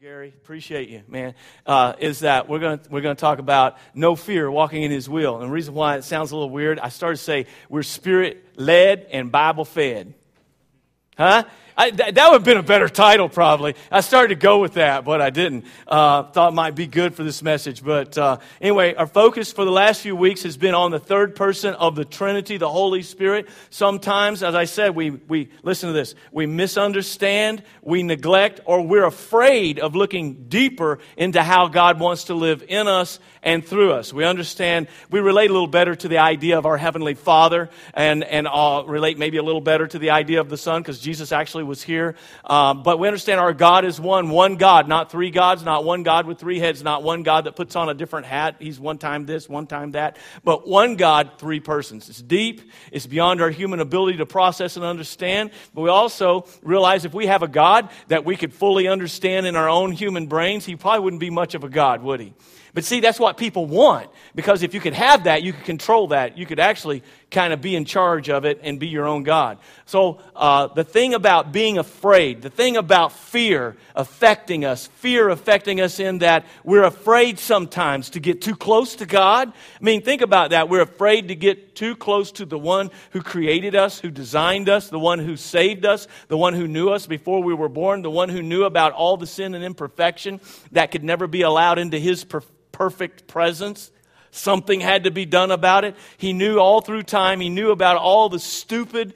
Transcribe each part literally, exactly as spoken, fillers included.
Gary, appreciate you, man, uh, is that we're going to we're going to talk about no fear, walking in his will. And the reason why it sounds a little weird, I started to say we're spirit-led and Bible-fed. Huh? I, th- that would have been a better title, probably. I started to go with that, but I didn't. Uh, thought it might be good for this message. But uh, anyway, our focus for the last few weeks has been on the third person of the Trinity, the Holy Spirit. Sometimes, as I said, we, we listen to this, we misunderstand, we neglect, or we're afraid of looking deeper into how God wants to live in us and through us. We understand, we relate a little better to the idea of our Heavenly Father and, and uh, relate maybe a little better to the idea of the Son, because Jesus actually was here. Um, but we understand our God is one, one God, not three gods, not one God with three heads, not one God that puts on a different hat. He's one time this, one time that. But one God, three persons. It's deep. It's beyond our human ability to process and understand. But we also realize if we have a God that we could fully understand in our own human brains, he probably wouldn't be much of a God, would he? But see, that's what people want, because if you could have that, you could control that. You could actually kind of be in charge of it and be your own God. So uh, the thing about being afraid, the thing about fear affecting us, fear affecting us in that we're afraid sometimes to get too close to God. I mean, think about that. We're afraid to get too close to the one who created us, who designed us, the one who saved us, the one who knew us before we were born, the one who knew about all the sin and imperfection that could never be allowed into his perfection. Perfect presence. Something had to be done about it. He knew all through time. He knew about all the stupid,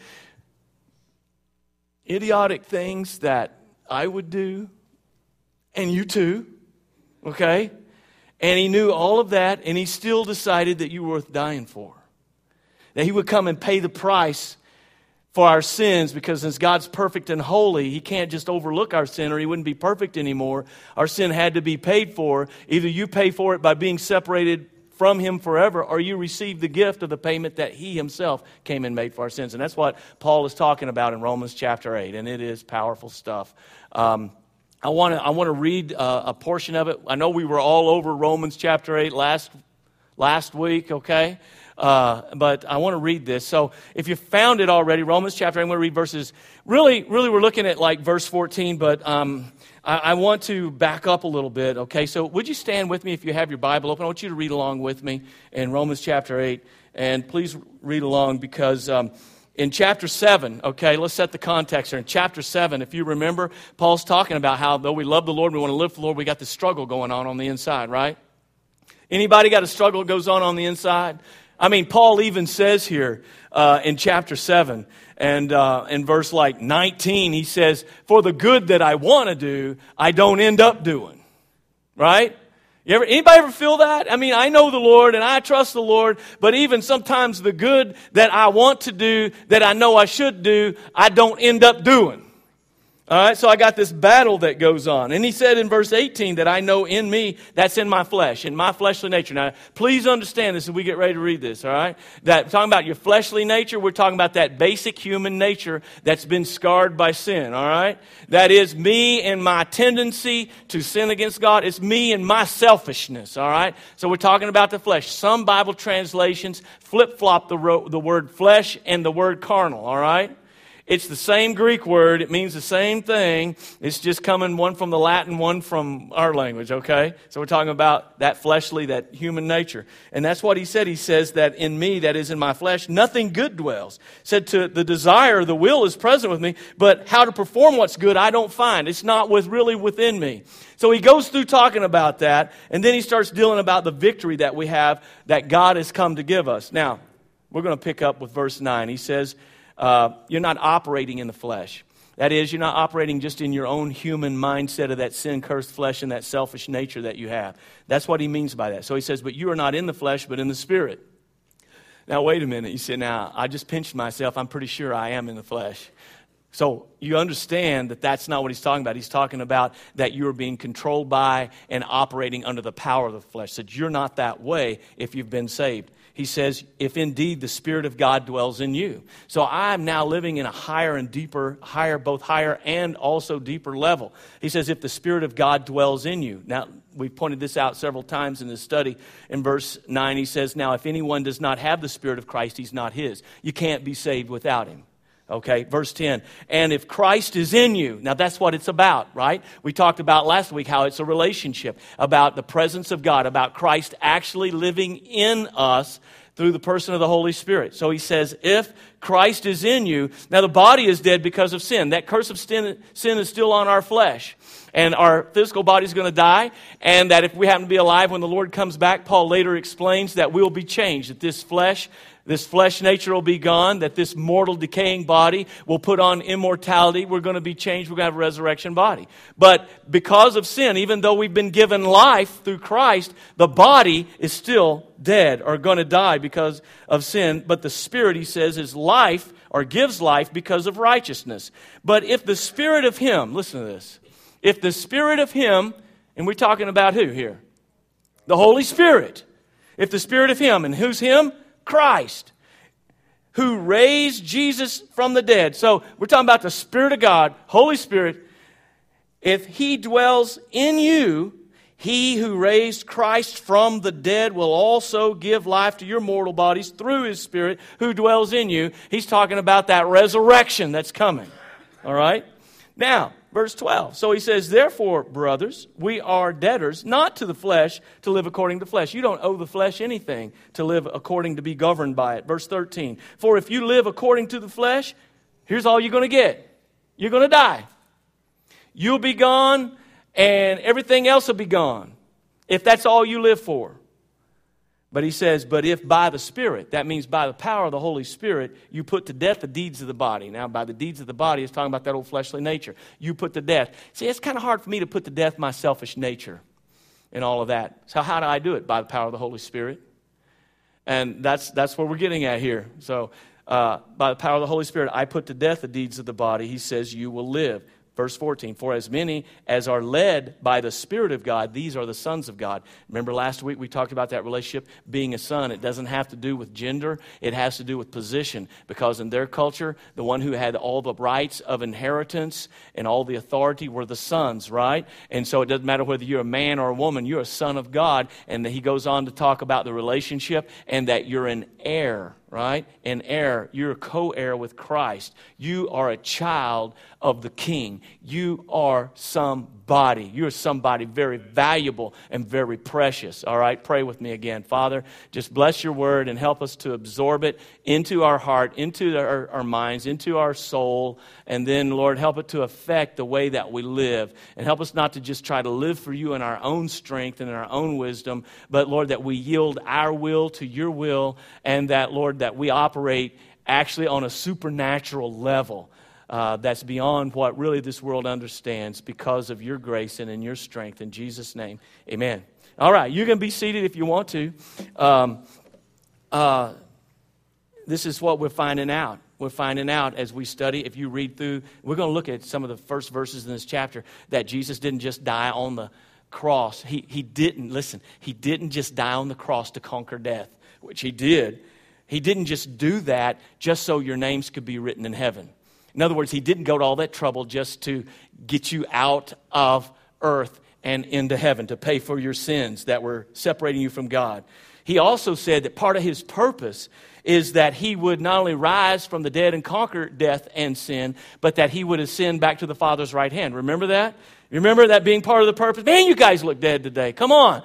idiotic things that I would do, and you too, okay? And he knew all of that, and he still decided that you were worth dying for. That he would come and pay the price for our sins, because since God's perfect and holy, he can't just overlook our sin or he wouldn't be perfect anymore. Our sin had to be paid for. Either you pay for it by being separated from him forever, or you receive the gift of the payment that he himself came and made for our sins. And that's what Paul is talking about in Romans chapter eight, and it is powerful stuff. Um, I want to I want to read uh, a portion of it. I know we were all over Romans chapter eight last last week, okay? Uh, but I want to read this. So if you found it already, Romans chapter eight, I'm going to read verses. Really, really, we're looking at like verse fourteen, but um, I, I want to back up a little bit, okay? So would you stand with me if you have your Bible open? I want you to read along with me in Romans chapter eight. And please read along, because um, in chapter seven, okay, let's set the context here. In chapter seven, if you remember, Paul's talking about how though we love the Lord, we want to live for the Lord, we got this struggle going on on the inside, right? Anybody got a struggle that goes on on the inside? I mean, Paul even says here uh, in chapter seven and uh, in verse like nineteen, he says, for the good that I want to do, I don't end up doing. Right? You ever, anybody ever feel that? I mean, I know the Lord and I trust the Lord, but even sometimes the good that I want to do, that I know I should do, I don't end up doing. All right, so I got this battle that goes on. And he said in verse eighteen that I know in me, that's in my flesh, in my fleshly nature. Now, please understand this as we get ready to read this, all right? That talking about your fleshly nature, we're talking about that basic human nature that's been scarred by sin, all right? That is me and my tendency to sin against God. It's me and my selfishness, all right? So we're talking about the flesh. Some Bible translations flip-flop the, ro- the word flesh and the word carnal, all right? It's the same Greek word. It means the same thing. It's just coming one from the Latin, one from our language, okay? So we're talking about that fleshly, that human nature. And that's what he said. He says that in me, that is in my flesh, nothing good dwells. Said to the desire, the will is present with me, but how to perform what's good, I don't find. It's not with really within me. So he goes through talking about that, and then he starts dealing about the victory that we have, that God has come to give us. Now, we're going to pick up with verse nine. He says, Uh, you're not operating in the flesh. That is, you're not operating just in your own human mindset of that sin-cursed flesh and that selfish nature that you have. That's what he means by that. So he says, but you are not in the flesh, but in the Spirit. Now, wait a minute. You say, now, I just pinched myself. I'm pretty sure I am in the flesh. So you understand that that's not what he's talking about. He's talking about that you are being controlled by and operating under the power of the flesh. So you're not that way if you've been saved. He says, if indeed the Spirit of God dwells in you. So I'm now living in a higher and deeper, higher, both higher and also deeper level. He says, if the Spirit of God dwells in you. Now, we've pointed this out several times in this study. In verse nine, he says, now if anyone does not have the Spirit of Christ, he's not his. You can't be saved without him. Okay, verse ten. And if Christ is in you, now that's what it's about, right? We talked about last week how it's a relationship, about the presence of God, about Christ actually living in us through the person of the Holy Spirit. So he says, if Christ is in you, now the body is dead because of sin. That curse of sin, sin is still on our flesh. And our physical body is going to die. And that if we happen to be alive when the Lord comes back, Paul later explains that we'll be changed. That this flesh, this flesh nature will be gone. That this mortal decaying body will put on immortality. We're going to be changed. We're going to have a resurrection body. But because of sin, even though we've been given life through Christ, the body is still dead or going to die because of sin. But the Spirit, he says, is life or gives life because of righteousness. But if the Spirit of Him, listen to this. If the Spirit of Him, and we're talking about who here? The Holy Spirit. If the Spirit of Him, and who's Him? Christ, who raised Jesus from the dead. So we're talking about the Spirit of God, Holy Spirit. If He dwells in you, He who raised Christ from the dead will also give life to your mortal bodies through His Spirit who dwells in you. He's talking about that resurrection that's coming. All right? Now, verse twelve. So he says, therefore, brothers, we are debtors, not to the flesh, to live according to the flesh. You don't owe the flesh anything to live according to be governed by it. Verse thirteen. For if you live according to the flesh, here's all you're going to get. You're going to die. You'll be gone, and everything else will be gone, if that's all you live for. But he says, but if by the Spirit, that means by the power of the Holy Spirit, you put to death the deeds of the body. Now, by the deeds of the body, it's talking about that old fleshly nature. You put to death. See, it's kind of hard for me to put to death my selfish nature and all of that. So how do I do it? By the power of the Holy Spirit. And that's that's what we're getting at here. So uh, by the power of the Holy Spirit, I put to death the deeds of the body. He says, you will live. Verse fourteen, for as many as are led by the Spirit of God, these are the sons of God. Remember last week we talked about that relationship being a son. It doesn't have to do with gender. It has to do with position. Because in their culture, the one who had all the rights of inheritance and all the authority were the sons, right? And so it doesn't matter whether you're a man or a woman, you're a son of God. And he goes on to talk about the relationship and that you're an heir, right? An heir. You're a co-heir with Christ. You are a child of the King. You are somebody. You're somebody very valuable and very precious. All right? Pray with me again. Father, just bless your word and help us to absorb it into our heart, into our, our minds, into our soul. And then, Lord, help it to affect the way that we live. And help us not to just try to live for you in our own strength and in our own wisdom, but, Lord, that we yield our will to your will, and that, Lord, that we operate actually on a supernatural level. Uh, that's beyond what really this world understands because of your grace and in your strength. In Jesus' name, amen. All right, you can be seated if you want to. Um, uh, this is what we're finding out. We're finding out as we study, if you read through, we're going to look at some of the first verses in this chapter, that Jesus didn't just die on the cross. He, he didn't, listen, he didn't just die on the cross to conquer death, which he did. He didn't just do that just so your names could be written in heaven. In other words, he didn't go to all that trouble just to get you out of earth and into heaven, to pay for your sins that were separating you from God. He also said that part of his purpose is that he would not only rise from the dead and conquer death and sin, but that he would ascend back to the Father's right hand. Remember that? Remember that being part of the purpose? Man, you guys look dead today. Come on.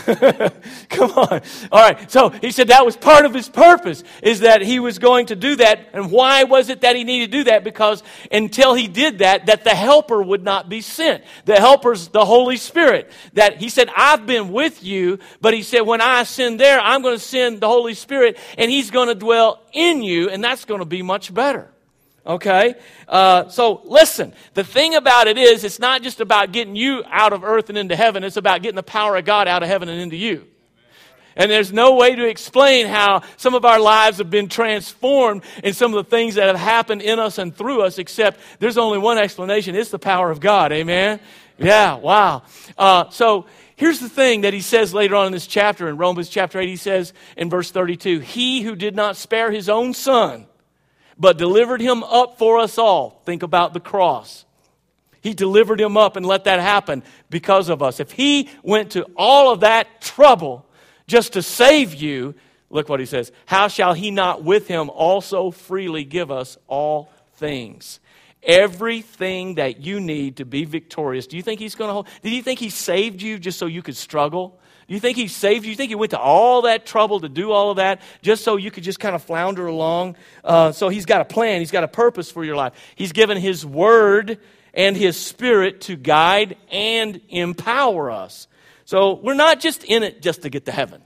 Come on. All right. So he said that was part of his purpose, is that he was going to do that. And why was it that he needed to do that? Because until he did that, that the helper would not be sent. The helper's the Holy Spirit. That he said, I've been with you, but he said, when I ascend there, I'm going to send the Holy Spirit, and he's going to dwell in you, and that's going to be much better. Okay? Uh, so listen, the thing about it is, it's not just about getting you out of earth and into heaven. It's about getting the power of God out of heaven and into you. And there's no way to explain how some of our lives have been transformed in some of the things that have happened in us and through us, except there's only one explanation. It's the power of God. Amen? Yeah, wow. Uh, so here's the thing that he says later on in this chapter, in Romans chapter eight, he says in verse thirty-two, he who did not spare his own son, but delivered him up for us all. Think about the cross. He delivered him up and let that happen because of us. If he went to all of that trouble just to save you, look what he says. How shall he not with him also freely give us all things. Everything that you need to be victorious. Do you think he's going to hold? Did you think he saved you just so you could struggle? Do you think he saved you? You think he went to all that trouble to do all of that just so you could just kind of flounder along? Uh, so he's got a plan. He's got a purpose for your life. He's given his word and his spirit to guide and empower us. So we're not just in it just to get to heaven.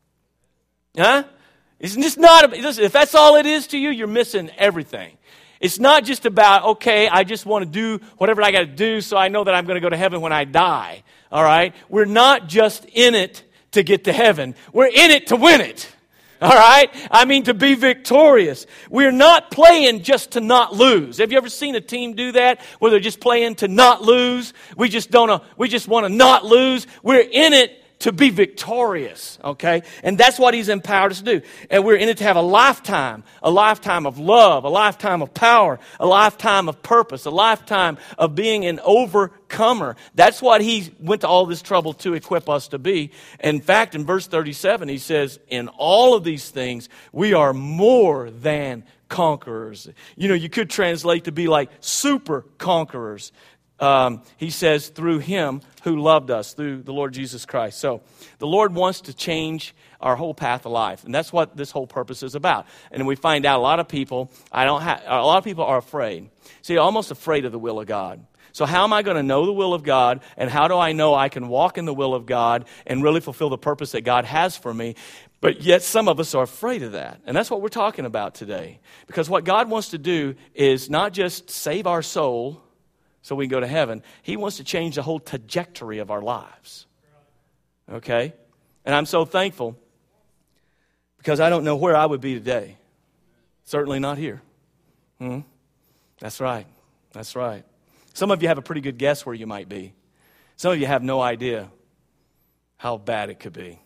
Huh? It's just not, listen, if that's all it is to you, you're missing everything. It's not just about, okay, I just want to do whatever I got to do so I know that I'm going to go to heaven when I die. All right? We're not just in it to get to heaven. We're in it to win it. All right? I mean, to be victorious. We're not playing just to not lose. Have you ever seen a team do that, where they're just playing to not lose? We just don't. We just want to not lose. We're in it to be victorious, okay? And that's what he's empowered us to do. And we're in it to have a lifetime, a lifetime of love, a lifetime of power, a lifetime of purpose, a lifetime of being an overcomer. That's what he went to all this trouble to equip us to be. In fact, in verse thirty-seven, he says, in all of these things, we are more than conquerors. You know, you could translate to be like super conquerors. Um, he says, through him who loved us, through the Lord Jesus Christ. So the Lord wants to change our whole path of life. And that's what this whole purpose is about. And we find out a lot of people, I don't have, a lot of people are afraid. See, almost afraid of the will of God. So how am I going to know the will of God? And how do I know I can walk in the will of God and really fulfill the purpose that God has for me? But yet some of us are afraid of that. And that's what we're talking about today. Because what God wants to do is not just save our soul so we can go to heaven. He wants to change the whole trajectory of our lives. Okay? And I'm so thankful because I don't know where I would be today. Certainly not here. Hmm? That's right. That's right. Some of you have a pretty good guess where you might be. Some of you have no idea how bad it could be.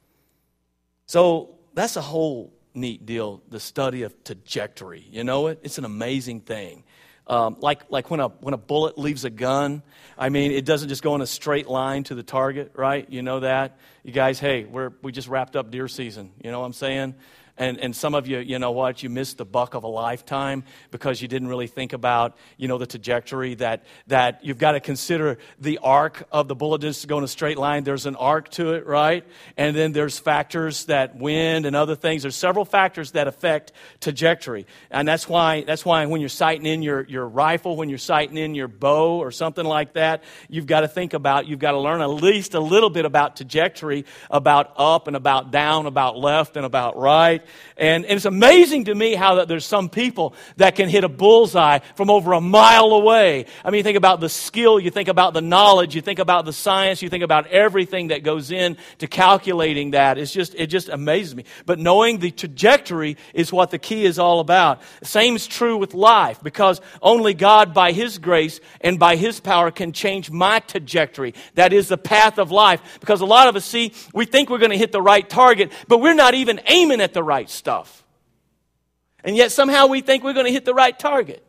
So that's a whole neat deal, the study of trajectory. You know it? It's an amazing thing. Um, like like when a when a bullet leaves a gun, I mean, it doesn't just go in a straight line to the target, right? You know that? You guys, hey, we're we just wrapped up deer season. You know what I'm saying? And and some of you, you know what, you missed the buck of a lifetime because you didn't really think about, you know, the trajectory that that you've got to consider the arc of the bullet. Just to go in a straight line, there's an arc to it, right? And then there's factors that wind and other things. There's several factors that affect trajectory. And that's why that's why when you're sighting in your, your rifle, when you're sighting in your bow or something like that, you've got to think about, you've got to learn at least a little bit about trajectory, about up and about down, about left and about right. And, and it's amazing to me how that there's some people that can hit a bullseye from over a mile away. I mean, you think about the skill, you think about the knowledge, you think about the science, you think about everything that goes in to calculating that. It's just, it just amazes me. But knowing the trajectory is what the key is all about. The same is true with life, because only God by His grace and by His power can change my trajectory. That is the path of life. Because a lot of us, see, we think we're going to hit the right target, but we're not even aiming at the right stuff. And yet somehow we think we're going to hit the right target.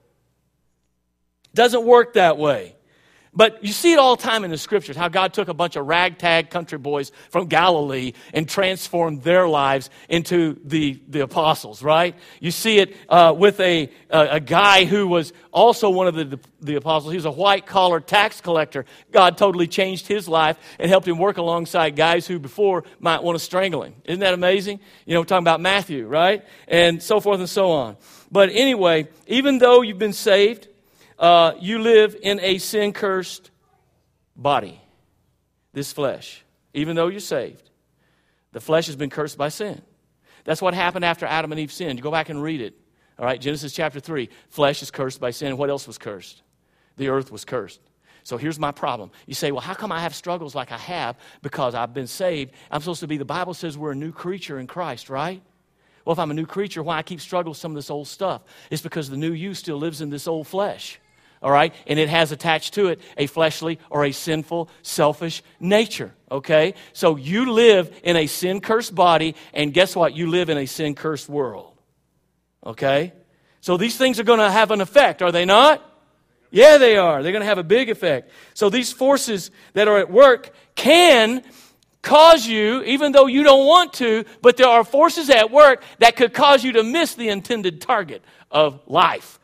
Doesn't work that way. But you see it all the time in the Scriptures, how God took a bunch of ragtag country boys from Galilee and transformed their lives into the, the apostles, right? You see it uh, with a, a a guy who was also one of the, the, the apostles. He was a white-collar tax collector. God totally changed his life and helped him work alongside guys who before might want to strangle him. Isn't that amazing? You know, we're talking about Matthew, right? And so forth and so on. But anyway, even though you've been saved, Uh, you live in a sin-cursed body, this flesh. Even though you're saved, the flesh has been cursed by sin. That's what happened after Adam and Eve sinned. You go back and read it. All right, Genesis chapter three. Flesh is cursed by sin. What else was cursed? The earth was cursed. So here's my problem. You say, well, how come I have struggles like I have? Because I've been saved. I'm supposed to be, the Bible says we're a new creature in Christ, right? Well, if I'm a new creature, why I keep struggling with some of this old stuff? It's because the new you still lives in this old flesh. All right? And it has attached to it a fleshly or a sinful, selfish nature. Okay? So you live in a sin-cursed body, and guess what? You live in a sin-cursed world. Okay? So these things are going to have an effect, are they not? Yeah, they are. They're going to have a big effect. So these forces that are at work can cause you, even though you don't want to, but there are forces at work that could cause you to miss the intended target of life.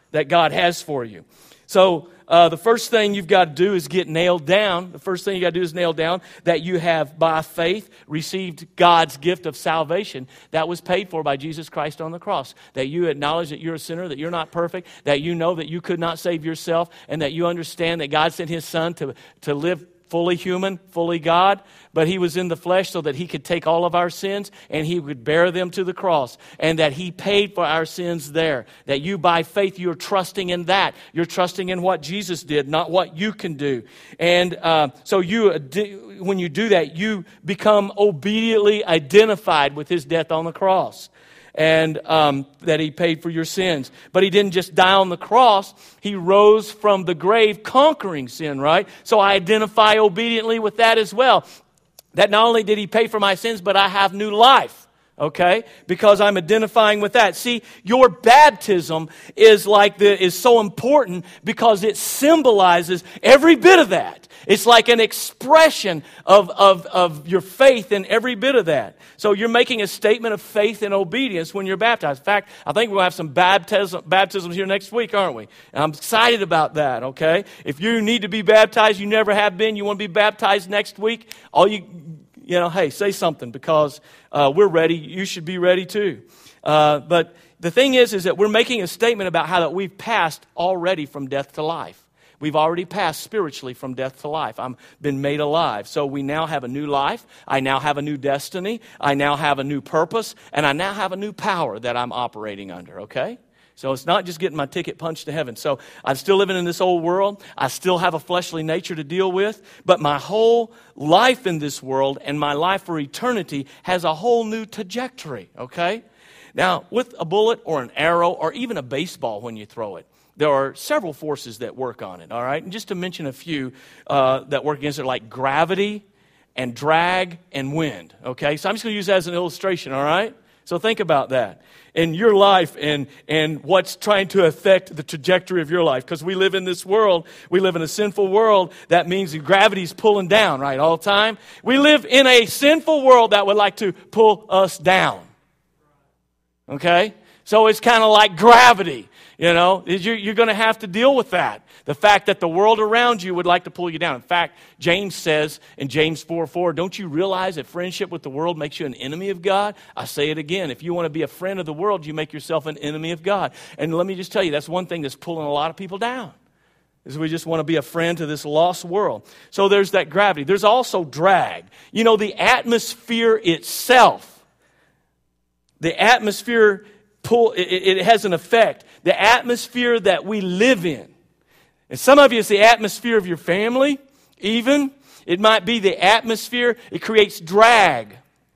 that God has for you. So uh, the first thing you've got to do is get nailed down. The first thing you got to do is nail down that you have, by faith, received God's gift of salvation that was paid for by Jesus Christ on the cross. That you acknowledge that you're a sinner, that you're not perfect, that you know that you could not save yourself, and that you understand that God sent His Son to, to live fully human, fully God, but He was in the flesh so that He could take all of our sins and He would bear them to the cross, and that He paid for our sins there. That you, by faith, you're trusting in that. You're trusting in what Jesus did, not what you can do. And uh, so you, when you do that, you become obediently identified with His death on the cross, and um, that He paid for your sins. But He didn't just die on the cross. He rose from the grave conquering sin, right? So I identify obediently with that as well. That not only did He pay for my sins, but I have new life, okay? Because I'm identifying with that. See, your baptism is like the is so important because it symbolizes every bit of that. It's like an expression of, of, of your faith in every bit of that. So you're making a statement of faith and obedience when you're baptized. In fact, I think we'll have some baptism, baptisms here next week, aren't we? And I'm excited about that, okay? If you need to be baptized, you never have been, you want to be baptized next week, all you, you know, hey, say something because uh, we're ready. You should be ready too. Uh, but the thing is, is that we're making a statement about how that we've passed already from death to life. We've already passed spiritually from death to life. I've been made alive. So we now have a new life. I now have a new destiny. I now have a new purpose. And I now have a new power that I'm operating under, okay? So it's not just getting my ticket punched to heaven. So I'm still living in this old world. I still have a fleshly nature to deal with. But my whole life in this world and my life for eternity has a whole new trajectory, okay? Now, with a bullet or an arrow or even a baseball when you throw it, there are several forces that work on it, all right? And just to mention a few uh, that work against it, like gravity and drag and wind, okay? So I'm just going to use that as an illustration, all right? So think about that in your life and, and what's trying to affect the trajectory of your life. Because we live in this world, we live in a sinful world. That means gravity's pulling down, right, all the time. We live in a sinful world that would like to pull us down, okay? So it's kind of like gravity. You know, you're going to have to deal with that. The fact that the world around you would like to pull you down. In fact, James says in James four four, don't you realize that friendship with the world makes you an enemy of God? I say it again. If you want to be a friend of the world, you make yourself an enemy of God. And let me just tell you, that's one thing that's pulling a lot of people down, is we just want to be a friend to this lost world. So there's that gravity. There's also drag. You know, the atmosphere itself, the atmosphere pull, it, it has an effect. The atmosphere that we live in. And some of you, it's the atmosphere of your family, even. It might be the atmosphere. It creates drag.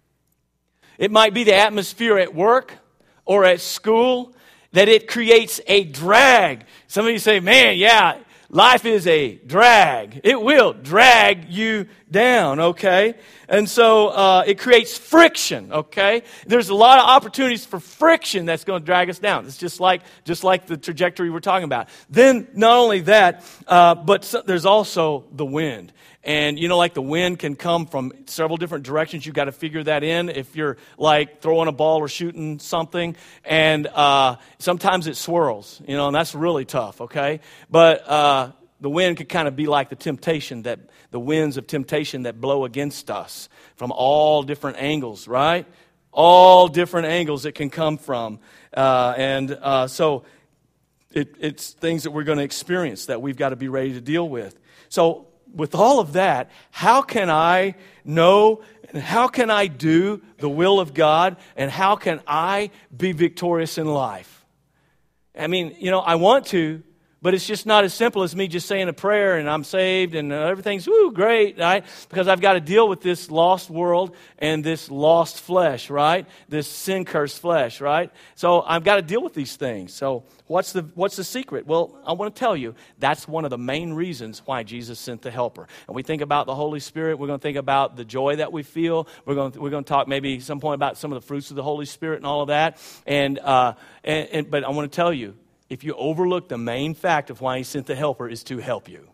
It might be the atmosphere at work or at school, that it creates a drag. Some of you say, man, yeah, life is a drag. It will drag you down, okay? And so uh, it creates friction, okay? There's a lot of opportunities for friction that's going to drag us down. It's just like just like the trajectory we're talking about. Then not only that, uh, but so, there's also the wind. And, you know, like the wind can come from several different directions. You've got to figure that in if you're, like, throwing a ball or shooting something. And uh, sometimes it swirls, you know, and that's really tough, okay? But uh, the wind could kind of be like the temptation, that the winds of temptation that blow against us from all different angles, right? All different angles it can come from. Uh, and uh, so it, it's things that we're going to experience that we've got to be ready to deal with. So with all of that, how can I know and how can I do the will of God and how can I be victorious in life? I mean, you know, I want to, but it's just not as simple as me just saying a prayer and I'm saved and everything's, woo, great, right? Because I've got to deal with this lost world and this lost flesh, right? This sin-cursed flesh, right? So I've got to deal with these things. So what's the what's the secret? Well, I want to tell you, that's one of the main reasons why Jesus sent the Helper. And we think about the Holy Spirit. We're going to think about the joy that we feel. We're going to, we're going to talk maybe some point about some of the fruits of the Holy Spirit and all of that. And, uh, and, and but I want to tell you, if you overlook the main fact of why he sent the Helper is to help you.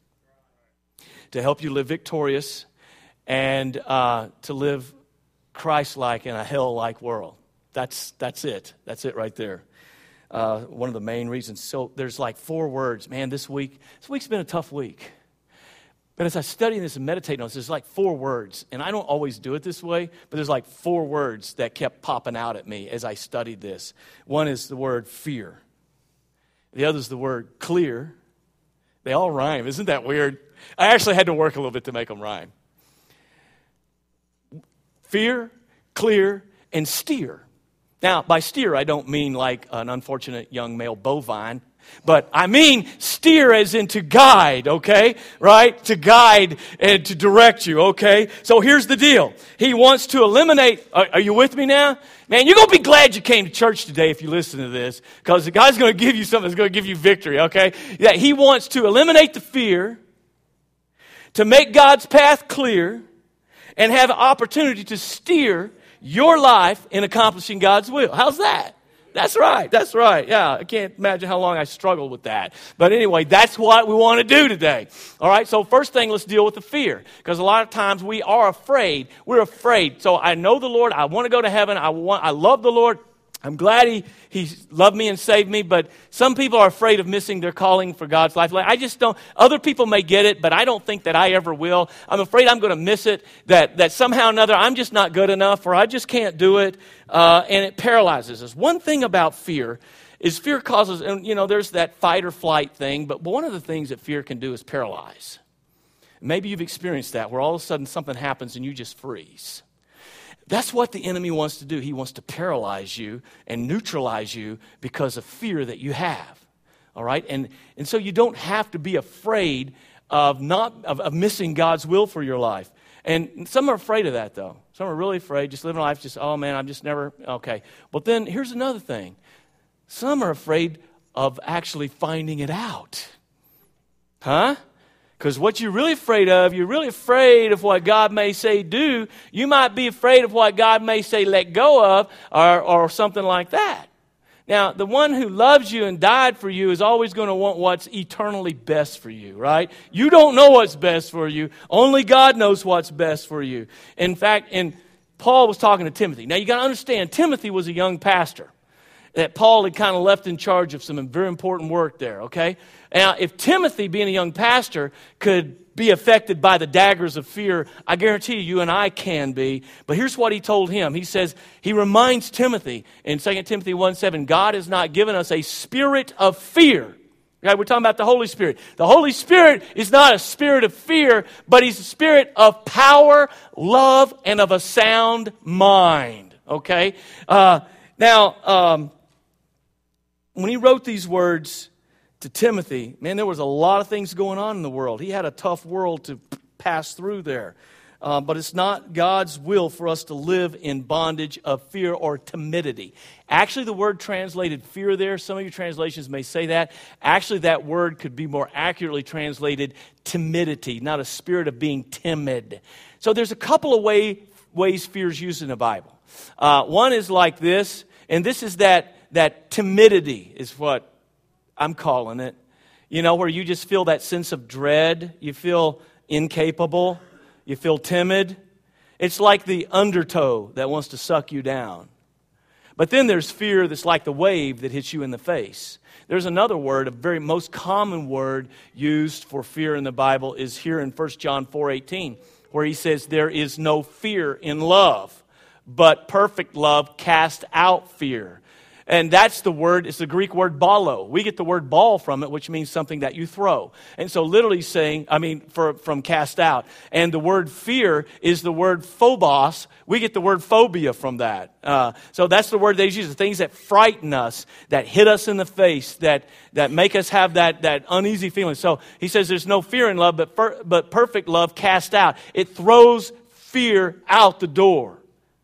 To help you live victorious and uh, to live Christ-like in a hell-like world. That's that's it. That's it right there. Uh, one of the main reasons. So there's like four words. Man, this week, this week's been a tough week. But as I study this and meditate on this, there's like four words. And I don't always do it this way, but there's like four words that kept popping out at me as I studied this. One is the word fear. The other is the word clear. They all rhyme. Isn't that weird? I actually had to work a little bit to make them rhyme. Fear, clear, and steer. Now, by steer, I don't mean like an unfortunate young male bovine, but I mean steer as in to guide, okay? Right? To guide and to direct you, okay? So here's the deal. He wants to eliminate, are, are you with me now? Man, you're going to be glad you came to church today if you listen to this, because the God's going to give you something that's going to give you victory, okay? That he wants to eliminate the fear, to make God's path clear, and have an opportunity to steer your life in accomplishing God's will. How's that? That's right. That's right. Yeah, I can't imagine how long I struggled with that. But anyway, that's what we want to do today. All right, so first thing, let's deal with the fear. Because a lot of times we are afraid. We're afraid. So I know the Lord. I want to go to heaven. I want. I love the Lord. I'm glad he, he loved me and saved me, but some people are afraid of missing their calling for God's life. I just don't, other people may get it, but I don't think that I ever will. I'm afraid I'm going to miss it, that, that somehow or another I'm just not good enough, or I just can't do it, uh, and it paralyzes us. One thing about fear is fear causes, and you know, there's that fight or flight thing, but one of the things that fear can do is paralyze. Maybe you've experienced that, where all of a sudden something happens and you just freeze. That's what the enemy wants to do. He wants to paralyze you and neutralize you because of fear that you have. All right? And and so you don't have to be afraid of not of, of missing God's will for your life. And some are afraid of that, though. Some are really afraid, just living life, just, oh, man, I'm just never, okay. But then here's another thing. Some are afraid of actually finding it out. Huh? Because what you're really afraid of, you're really afraid of what God may say do. You might be afraid of what God may say let go of, or, or something like that. Now, the one who loves you and died for you is always going to want what's eternally best for you, right? You don't know what's best for you. Only God knows what's best for you. In fact, and Paul was talking to Timothy. Now, you got to understand, Timothy was a young pastor that Paul had kind of left in charge of some very important work there, okay? Now, if Timothy, being a young pastor, could be affected by the daggers of fear, I guarantee you, you and I can be. But here's what he told him. He says, he reminds Timothy in Second Timothy one seven, God has not given us a spirit of fear. Okay, we're talking about the Holy Spirit. The Holy Spirit is not a spirit of fear, but he's a spirit of power, love, and of a sound mind. Okay? Uh, now, um, when he wrote these words to Timothy, man, there was a lot of things going on in the world. He had a tough world to pass through there. Uh, but it's not God's will for us to live in bondage of fear or timidity. Actually, the word translated fear there, some of your translations may say that. Actually, that word could be more accurately translated timidity, not a spirit of being timid. So there's a couple of way, ways fear is used in the Bible. Uh, one is like this, and this is that, that timidity is what I'm calling it. You know, where you just feel that sense of dread. You feel incapable. You feel timid. It's like the undertow that wants to suck you down. But then there's fear that's like the wave that hits you in the face. There's another word, a very most common word used for fear in the Bible is here in First John four eighteen, where he says, there is no fear in love, but perfect love casts out fear. And that's the word, it's the Greek word balo. We get the word ball from it, which means something that you throw. And so literally saying, I mean, for, from cast out. And the word fear is the word phobos. We get the word phobia from that. Uh, so that's the word they use, the things that frighten us, that hit us in the face, that, that make us have that, that uneasy feeling. So he says there's no fear in love, but, per, but perfect love cast out. It throws fear out the door.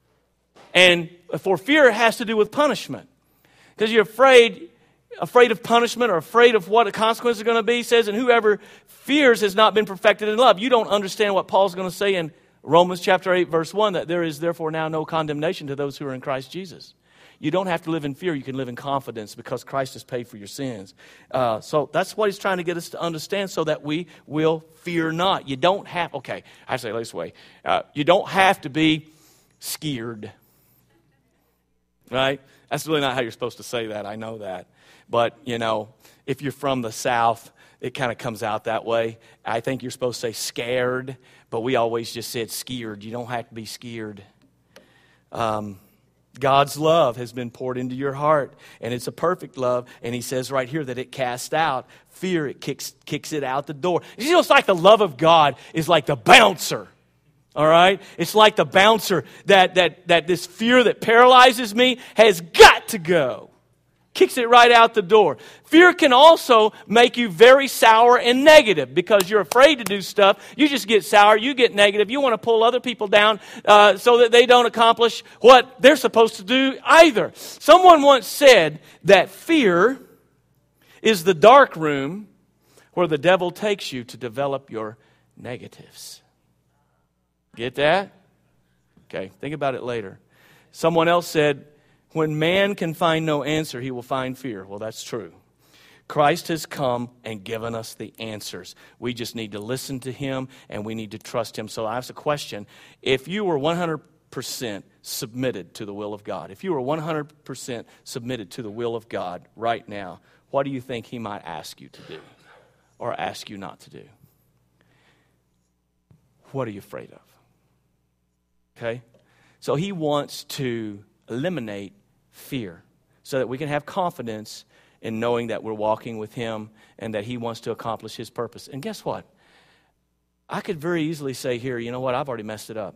And for fear, it has to do with punishment. Because you're afraid, afraid of punishment or afraid of what the consequences are going to be. He says, and whoever fears has not been perfected in love. You don't understand what Paul's going to say in Romans chapter eight, verse one, that there is therefore now no condemnation to those who are in Christ Jesus. You don't have to live in fear. You can live in confidence because Christ has paid for your sins. Uh, so that's what he's trying to get us to understand so that we will fear not. You don't have, okay, I say it this way. Uh, you don't have to be scared. right? That's really not how you're supposed to say that. I know that. But, you know, if you're from the South, it kind of comes out that way. I think you're supposed to say scared, but we always just said scared. You don't have to be scared. Um, God's love has been poured into your heart, and it's a perfect love. And he says right here that it casts out fear. It kicks kicks it out the door. You know, it's like the love of God is like the bouncer. All right? It's like the bouncer that that that this fear that paralyzes me has got to go. Kicks it right out the door. Fear can also make you very sour and negative because you're afraid to do stuff. You just get sour, you get negative. You want to pull other people down uh, so that they don't accomplish what they're supposed to do either. Someone once said that fear is the dark room where the devil takes you to develop your negatives. Get that? Okay, think about it later. Someone else said, when man can find no answer, he will find fear. Well, that's true. Christ has come and given us the answers. We just need to listen to him and we need to trust him. So I ask a question. If you were one hundred percent submitted to the will of God, if you were one hundred percent submitted to the will of God right now, what do you think he might ask you to do or ask you not to do? What are you afraid of? Okay? So he wants to eliminate fear so that we can have confidence in knowing that we're walking with him and that he wants to accomplish his purpose. And guess what? I could very easily say here, you know what, I've already messed it up.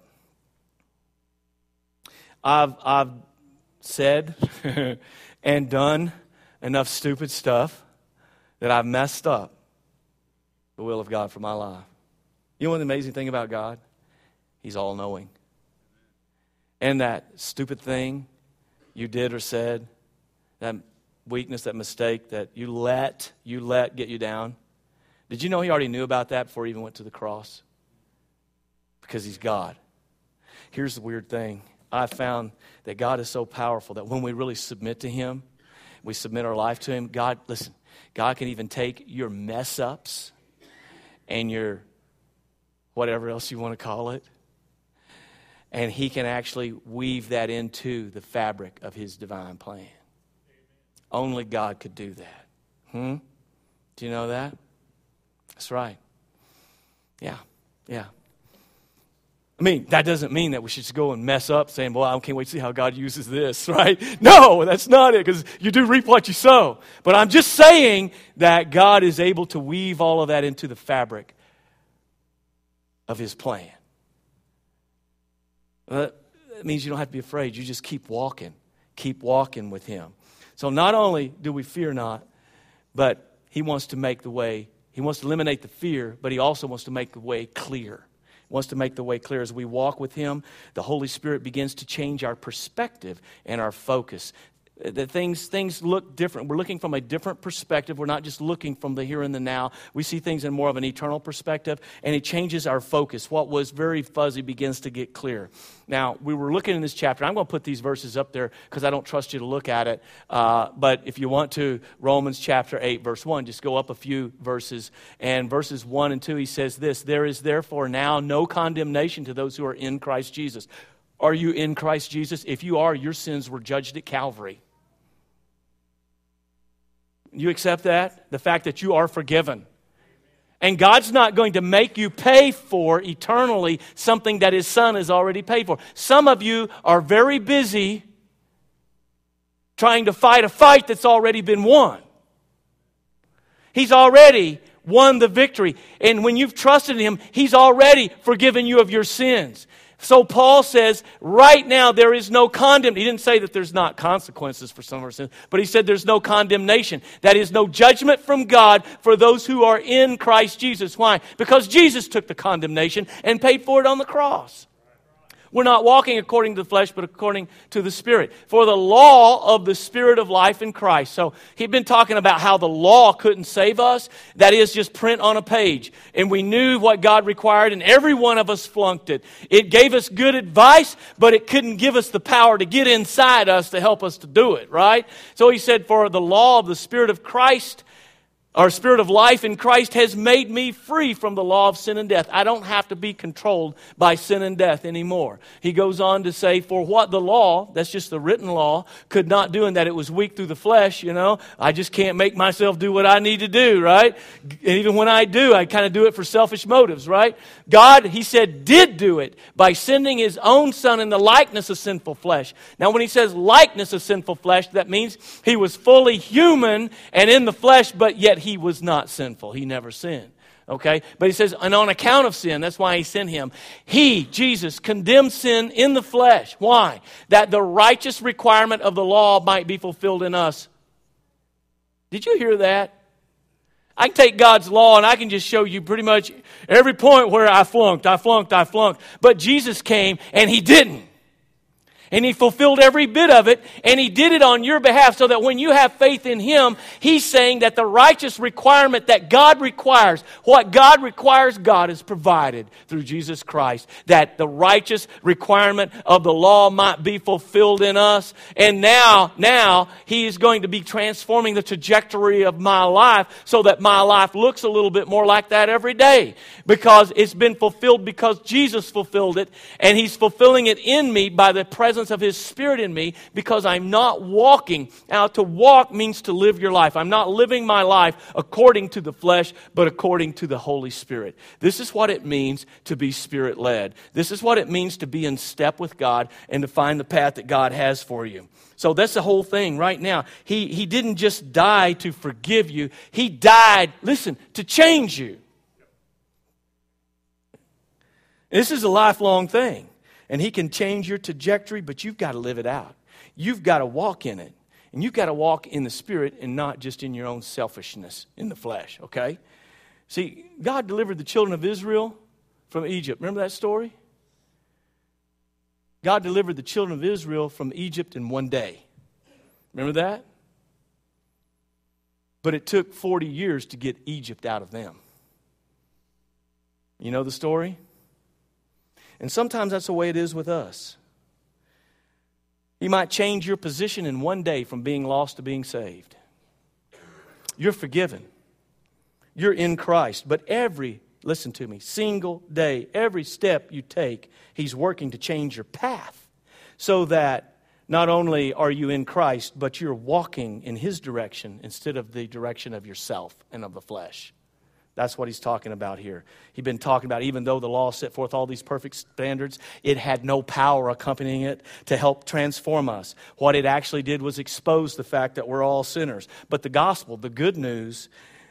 I've, I've said and done enough stupid stuff that I've messed up the will of God for my life. You know what the amazing thing about God? He's all-knowing. And that stupid thing you did or said, that weakness, that mistake that you let, you let get you down. Did you know he already knew about that before he even went to the cross? Because he's God. Here's the weird thing. I found that God is so powerful that when we really submit to him, we submit our life to him, God, listen, God can even take your mess-ups and your whatever else you want to call it, and he can actually weave that into the fabric of his divine plan. Only God could do that. Hmm? Do you know that? That's right. Yeah, yeah. I mean, that doesn't mean that we should just go and mess up saying, well, I can't wait to see how God uses this, right? No, that's not it, because you do reap what you sow. But I'm just saying that God is able to weave all of that into the fabric of his plan. That means you don't have to be afraid. You just keep walking. Keep walking with him. So not only do we fear not, but he wants to make the way, he wants to eliminate the fear, but he also wants to make the way clear. He wants to make the way clear. As we walk with him, the Holy Spirit begins to change our perspective and our focus. The things things look different. We're looking from a different perspective. We're not just looking from the here and the now. We see things in more of an eternal perspective, and it changes our focus. What was very fuzzy begins to get clear. Now, we were looking in this chapter. I'm going to put these verses up there because I don't trust you to look at it. Uh, but if you want to, Romans chapter eight, verse one, just go up a few verses. And verses one and two, he says this, there is therefore now no condemnation to those who are in Christ Jesus. Are you in Christ Jesus? If you are, your sins were judged at Calvary. You accept that? The fact that you are forgiven. And God's not going to make you pay for eternally something that his Son has already paid for. Some of you are very busy trying to fight a fight that's already been won. He's already won the victory. And when you've trusted him, he's already forgiven you of your sins. So Paul says, right now there is no condemnation. He didn't say that there's not consequences for some of our sins, but he said there's no condemnation. That is no judgment from God for those who are in Christ Jesus. Why? Because Jesus took the condemnation and paid for it on the cross. We're not walking according to the flesh, but according to the Spirit. For the law of the Spirit of life in Christ. So he'd been talking about how the law couldn't save us. That is just print on a page. And we knew what God required, and every one of us flunked it. It gave us good advice, but it couldn't give us the power to get inside us to help us to do it, right? So he said, for the law of the Spirit of Christ Our spirit of life in Christ has made me free from the law of sin and death. I don't have to be controlled by sin and death anymore. He goes on to say, for what the law, that's just the written law, could not do, in that it was weak through the flesh, you know. I just can't make myself do what I need to do, right? And even when I do, I kind of do it for selfish motives, right? God, he said, did do it by sending his own son in the likeness of sinful flesh. Now, when he says likeness of sinful flesh, that means he was fully human and in the flesh, but yet he was not sinful. He never sinned. Okay? But he says, and on account of sin, that's why he sent him. He, Jesus, condemned sin in the flesh. Why? That the righteous requirement of the law might be fulfilled in us. Did you hear that? I can take God's law and I can just show you pretty much every point where I flunked, I flunked, I flunked. But Jesus came and he didn't. And he fulfilled every bit of it, and he did it on your behalf so that when you have faith in him, he's saying that the righteous requirement that God requires, what God requires, God has provided through Jesus Christ. That the righteous requirement of the law might be fulfilled in us. And now, now, he is going to be transforming the trajectory of my life so that my life looks a little bit more like that every day. Because it's been fulfilled because Jesus fulfilled it, and he's fulfilling it in me by the presence of his Spirit in me, because I'm not walking. Now, to walk means to live your life. I'm not living my life according to the flesh, but according to the Holy Spirit. This is what it means to be Spirit-led. This is what it means to be in step with God and to find the path that God has for you. So that's the whole thing right now. He, he didn't just die to forgive you. He died, listen, to change you. This is a lifelong thing. And he can change your trajectory, but you've got to live it out. You've got to walk in it. And you've got to walk in the Spirit and not just in your own selfishness in the flesh, okay? See, God delivered the children of Israel from Egypt. Remember that story? God delivered the children of Israel from Egypt in one day. Remember that? But it took forty years to get Egypt out of them. You know the story? And sometimes that's the way it is with us. He might change your position in one day from being lost to being saved. You're forgiven. You're in Christ. But every, listen to me, single day, every step you take, he's working to change your path so that not only are you in Christ, but you're walking in his direction instead of the direction of yourself and of the flesh. That's what he's talking about here. He's been talking about, even though the law set forth all these perfect standards, it had no power accompanying it to help transform us. What it actually did was expose the fact that we're all sinners. But the gospel, the good news,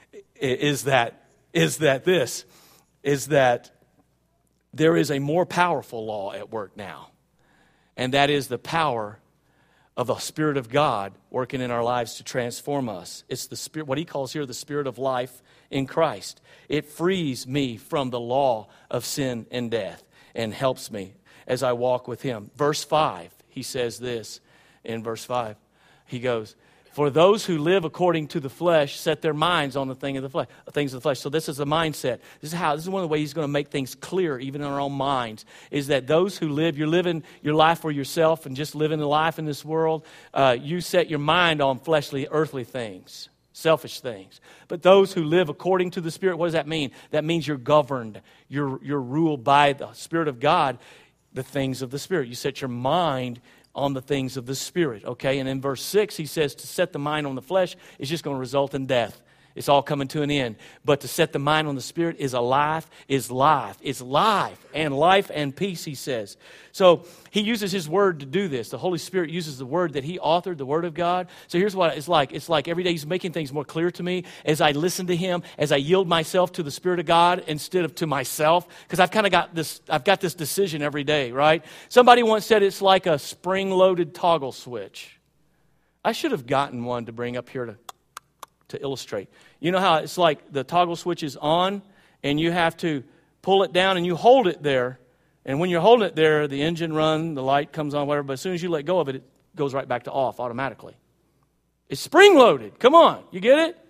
is that is that this, is that there is a more powerful law at work now. And that is the power of the Spirit of God working in our lives to transform us. It's the Spirit, what he calls here the Spirit of life in Christ. It frees me from the law of sin and death and helps me as I walk with him. Verse five, he says this in verse five. He goes, for those who live according to the flesh set their minds on the thing of the flesh, things of the flesh. So this is the mindset. This is how. This is one of the ways he's going to make things clear, even in our own minds. Is that those who live, you're living your life for yourself and just living the life in this world. Uh, you set your mind on fleshly, earthly things, selfish things. But those who live according to the Spirit, what does that mean? That means you're governed. You're you're ruled by the Spirit of God, the things of the Spirit. You set your mind on the things of the Spirit, okay? And in verse six, he says to set the mind on the flesh is just going to result in death. It's all coming to an end. But to set the mind on the Spirit is a life, is life. It's life and life and peace, he says. So he uses his word to do this. The Holy Spirit uses the word that he authored, the word of God. So here's what it's like. It's like every day he's making things more clear to me as I listen to him, as I yield myself to the Spirit of God instead of to myself. Because I've kind of got this, I've got this decision every day, right? Somebody once said it's like a spring-loaded toggle switch. I should have gotten one to bring up here to to illustrate. You know how it's like the toggle switch is on and you have to pull it down and you hold it there. And when you're holding it there, the engine runs, the light comes on, whatever. But as soon as you let go of it, it goes right back to off automatically. It's spring-loaded. Come on. You get it?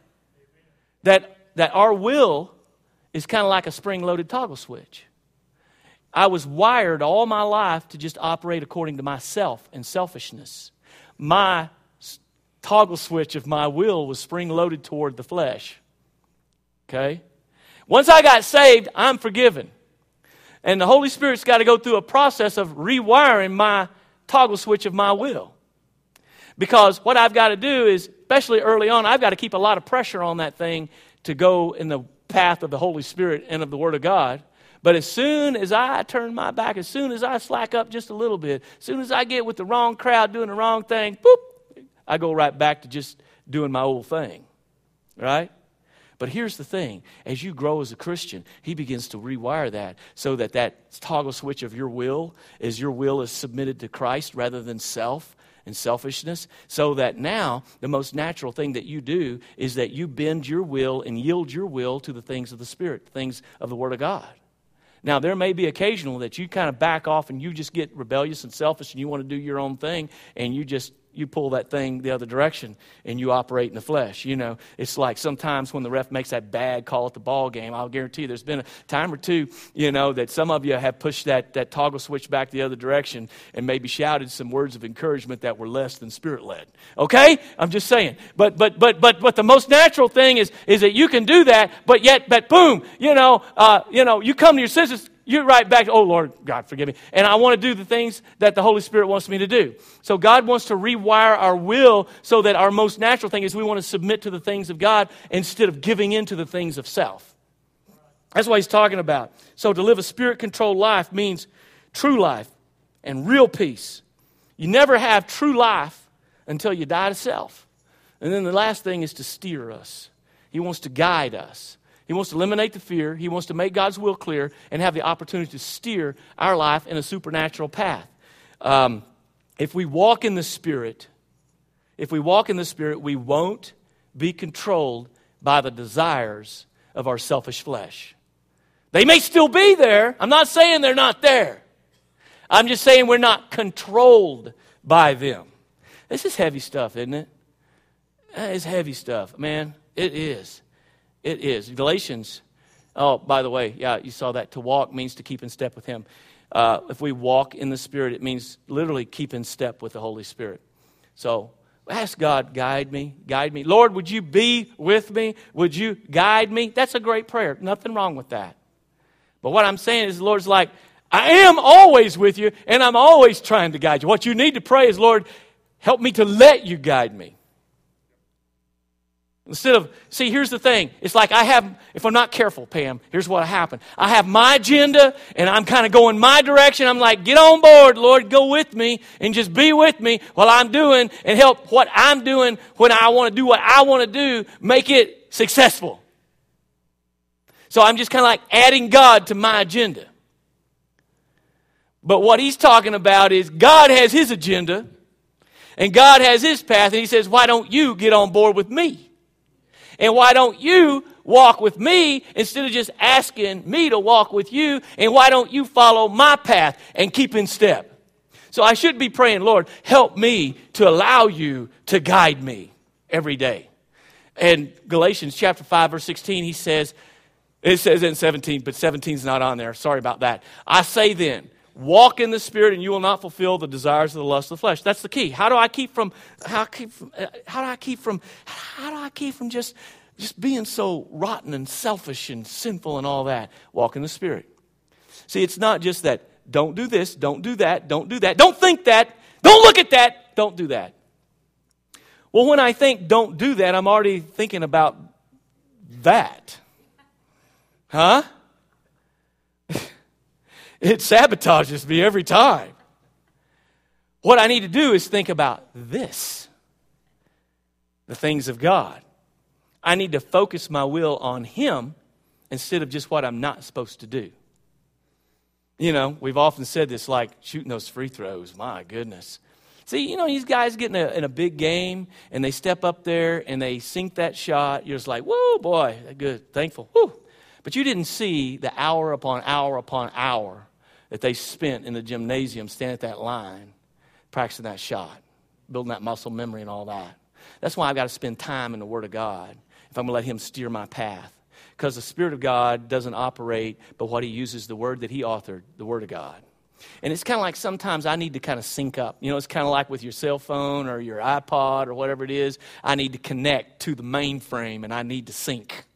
That, that our will is kind of like a spring-loaded toggle switch. I was wired all my life to just operate according to myself and selfishness. My toggle switch of my will was spring-loaded toward the flesh. okay? Once I got saved, I'm forgiven. And the Holy Spirit's got to go through a process of rewiring my toggle switch of my will. Because what I've got to do is, especially early on, I've got to keep a lot of pressure on that thing to go in the path of the Holy Spirit and of the Word of God. But as soon as I turn my back, as soon as I slack up just a little bit, as soon as I get with the wrong crowd doing the wrong thing, boop, I go right back to just doing my old thing, right? But here's the thing. As you grow as a Christian, he begins to rewire that so that that toggle switch of your will is your will is submitted to Christ rather than self and selfishness, so that now the most natural thing that you do is that you bend your will and yield your will to the things of the Spirit, things of the Word of God. Now, there may be occasional that you kind of back off and you just get rebellious and selfish and you want to do your own thing and you just you pull that thing the other direction and you operate in the flesh. You know, it's like sometimes when the ref makes that bad call at the ball game, I'll guarantee you there's been a time or two, you know, that some of you have pushed that, that toggle switch back the other direction and maybe shouted some words of encouragement that were less than Spirit-led. Okay? I'm just saying. But but but but but the most natural thing is is that you can do that, but yet, but boom, you know, uh, you know, you come to your senses. You're right back, oh, Lord, God, forgive me. And I want to do the things that the Holy Spirit wants me to do. So God wants to rewire our will so that our most natural thing is we want to submit to the things of God instead of giving in to the things of self. That's what he's talking about. So to live a Spirit-controlled life means true life and real peace. You never have true life until you die to self. And then the last thing is to steer us. He wants to guide us. He wants to eliminate the fear. He wants to make God's will clear and have the opportunity to steer our life in a supernatural path. Um, if we walk in the Spirit, if we walk in the Spirit, we won't be controlled by the desires of our selfish flesh. They may still be there. I'm not saying they're not there. I'm just saying we're not controlled by them. This is heavy stuff, isn't it? It's heavy stuff, man. It is. It is. Galatians, oh, by the way, yeah, you saw that. To walk means to keep in step with Him. Uh, if we walk in the Spirit, it means literally keep in step with the Holy Spirit. So ask God, guide me, guide me. Lord, would you be with me? Would you guide me? That's a great prayer. Nothing wrong with that. But what I'm saying is the Lord's like, I am always with you, and I'm always trying to guide you. What you need to pray is, Lord, help me to let you guide me. Instead of, see, here's the thing. It's like I have, if I'm not careful, Pam, here's what happened. I have my agenda, and I'm kind of going my direction. I'm like, get on board, Lord, go with me, and just be with me while I'm doing, and help what I'm doing when I want to do what I want to do, make it successful. So I'm just kind of like adding God to my agenda. But what he's talking about is God has his agenda, and God has his path, and he says, why don't you get on board with me? And why don't you walk with me instead of just asking me to walk with you? And why don't you follow my path and keep in step? So I should be praying, Lord, help me to allow you to guide me every day. And Galatians chapter five, verse sixteen, he says, it says in seventeen, but seventeen is not on there. Sorry about that. I say then, walk in the Spirit, and you will not fulfill the desires of the lust of the flesh. That's the key. How do I keep from? How keep from? How do I keep from? How do I keep from just just being so rotten and selfish and sinful and all that? Walk in the Spirit. See, it's not just that. Don't do this. Don't do that. Don't do that. Don't think that. Don't look at that. Don't do that. Well, when I think don't do that, I'm already thinking about that. Huh? It sabotages me every time. What I need to do is think about this, the things of God. I need to focus my will on Him instead of just what I'm not supposed to do. You know, we've often said this, like shooting those free throws. My goodness. See, you know, these guys get in a, in a big game, and they step up there, and they sink that shot. You're just like, whoa, boy, good, thankful. Woo. But you didn't see the hour upon hour upon hour that they spent in the gymnasium standing at that line, practicing that shot, building that muscle memory and all that. That's why I've got to spend time in the Word of God if I'm going to let Him steer my path. Because the Spirit of God doesn't operate, but what He uses, the Word that He authored, the Word of God. And it's kind of like sometimes I need to kind of sync up. You know, it's kind of like with your cell phone or your iPod or whatever it is. I need to connect to the mainframe, and I need to sync.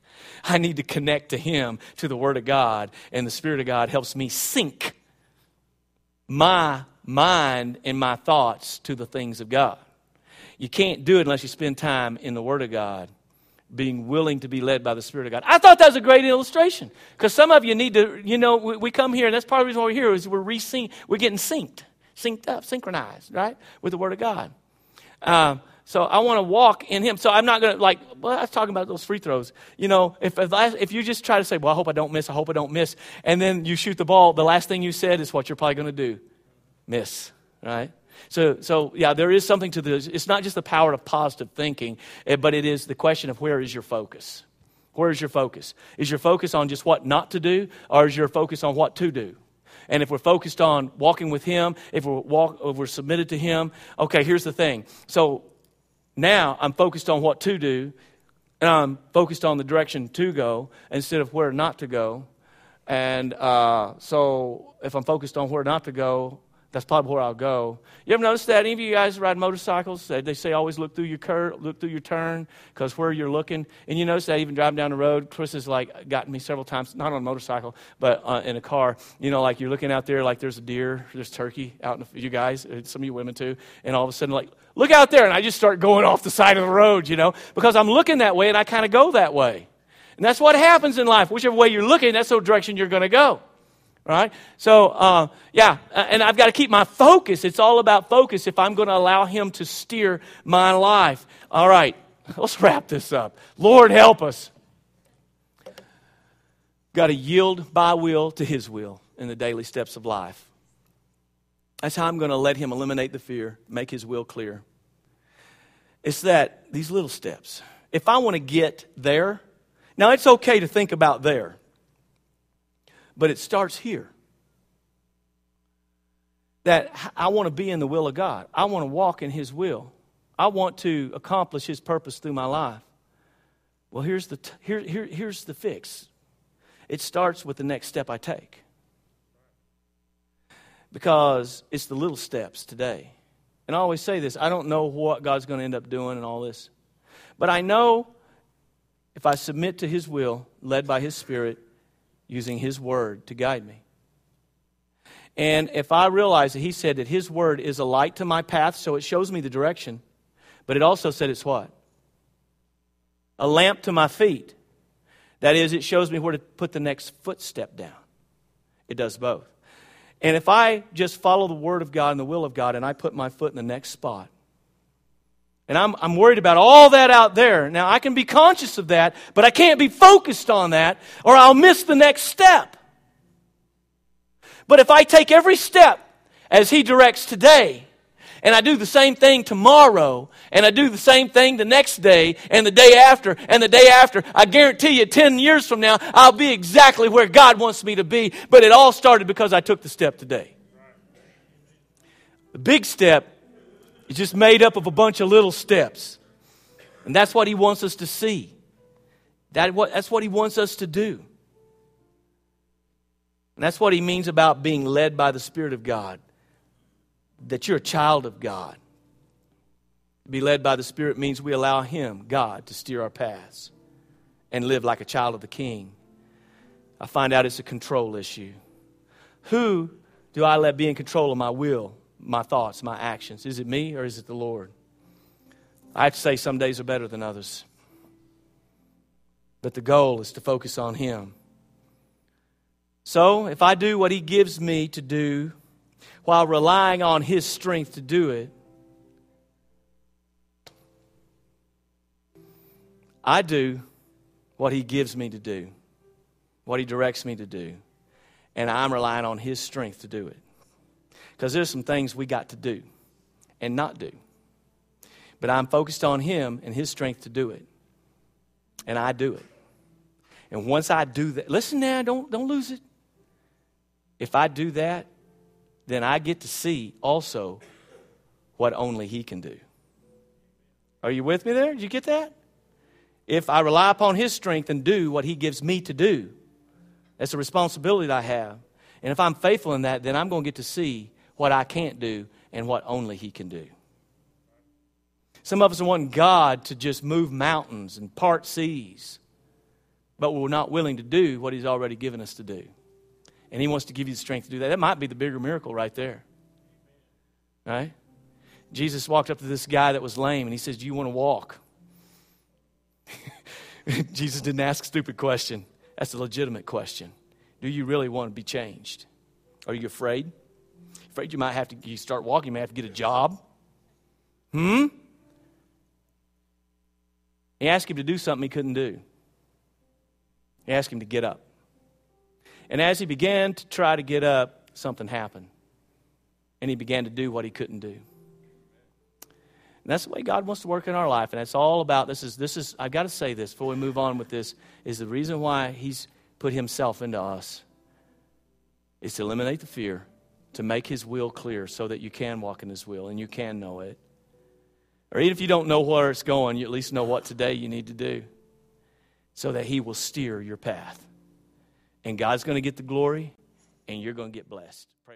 I need to connect to Him, to the Word of God, and the Spirit of God helps me sync my mind and my thoughts to the things of God. You can't do it unless you spend time in the Word of God, being willing to be led by the Spirit of God. I thought that was a great illustration, because some of you need to, you know, we, we come here, and that's part of the reason why we're here, is we're re-sync, we're getting synced, synced up, synchronized, right, with the Word of God. Um, so I want to walk in Him. So I'm not going to, like, well, I was talking about those free throws. You know, if, if, I, if you just try to say, well, I hope I don't miss, I hope I don't miss, and then you shoot the ball, the last thing you said is what you're probably going to do, miss, right? So, so yeah, there is something to this. It's not just the power of positive thinking, but it is the question of where is your focus? Where is your focus? Is your focus on just what not to do, or is your focus on what to do? And if we're focused on walking with Him, if we're, walk, if we're submitted to Him, okay, here's the thing. So now I'm focused on what to do, and I'm focused on the direction to go instead of where not to go. And uh, so if I'm focused on where not to go, that's probably where I'll go. You ever notice that? Any of you guys ride motorcycles? They say always look through your curve, look through your turn, because where you're looking. And you notice that even driving down the road, Chris has like gotten me several times, not on a motorcycle, but uh, in a car. You know, like you're looking out there, like there's a deer, there's turkey out in the, you guys, some of you women too, and all of a sudden like, look out there, and I just start going off the side of the road, you know, because I'm looking that way and I kind of go that way. And that's what happens in life. Whichever way you're looking, that's the direction you're going to go. Right? So, uh, yeah, and I've got to keep my focus. It's all about focus if I'm going to allow Him to steer my life. All right, let's wrap this up. Lord, help us. Got to yield by will to His will in the daily steps of life. That's how I'm going to let Him eliminate the fear, make His will clear. It's that, these little steps. If I want to get there, now it's okay to think about there. But it starts here. That I want to be in the will of God. I want to walk in His will. I want to accomplish His purpose through my life. Well, here's the, t- here, here, here's the fix. It starts with the next step I take. Because it's the little steps today. And I always say this, I don't know what God's going to end up doing and all this. But I know if I submit to His will, led by His Spirit, using His Word to guide me. And if I realize that He said that His Word is a light to my path, so it shows me the direction, but it also said it's what? A lamp to my feet. That is, it shows me where to put the next footstep down. It does both. And if I just follow the Word of God and the will of God, and I put my foot in the next spot, and I'm, I'm worried about all that out there. Now, I can be conscious of that, but I can't be focused on that, or I'll miss the next step. But if I take every step as He directs today, and I do the same thing tomorrow, and I do the same thing the next day, and the day after, and the day after, I guarantee you ten years from now, I'll be exactly where God wants me to be. But it all started because I took the step today. The big step is just made up of a bunch of little steps. And that's what He wants us to see. That what, that's what He wants us to do. And that's what He means about being led by the Spirit of God. That you're a child of God. To be led by the Spirit means we allow Him, God, to steer our paths and live like a child of the King. I find out it's a control issue. Who do I let be in control of my will, my thoughts, my actions? Is it me or is it the Lord? I have to say some days are better than others. But the goal is to focus on Him. So if I do what He gives me to do while relying on His strength to do it, I do what He gives me to do, what He directs me to do, and I'm relying on His strength to do it. Because there's some things we got to do and not do. But I'm focused on Him and His strength to do it. And I do it. And once I do that, listen now, don't, don't lose it. If I do that, then I get to see also what only He can do. Are you with me there? Did you get that? If I rely upon His strength and do what He gives me to do, that's a responsibility that I have. And if I'm faithful in that, then I'm going to get to see what I can't do and what only He can do. Some of us want God to just move mountains and part seas. but we're not willing to do what he's already given us to do. And he wants to give you the strength to do that. That might be the bigger miracle right there. Right? Jesus walked up to this guy that was lame, and he says, do you want to walk? Jesus didn't ask a stupid question. That's a legitimate question. Do you really want to be changed? Are you afraid? Afraid you might have to, you start walking, you may have to get a job? Hmm? He asked him to do something he couldn't do. He asked him to get up. And as he began to try to get up, something happened. And he began to do what he couldn't do. And that's the way God wants to work in our life. And that's all about, this is, this is, I've got to say this before we move on with this, is the reason why he's put himself into us is to eliminate the fear, to make his will clear so that you can walk in his will and you can know it. Or even if you don't know where it's going, you at least know what today you need to do so that he will steer your path. And God's going to get the glory and you're going to get blessed. Pray.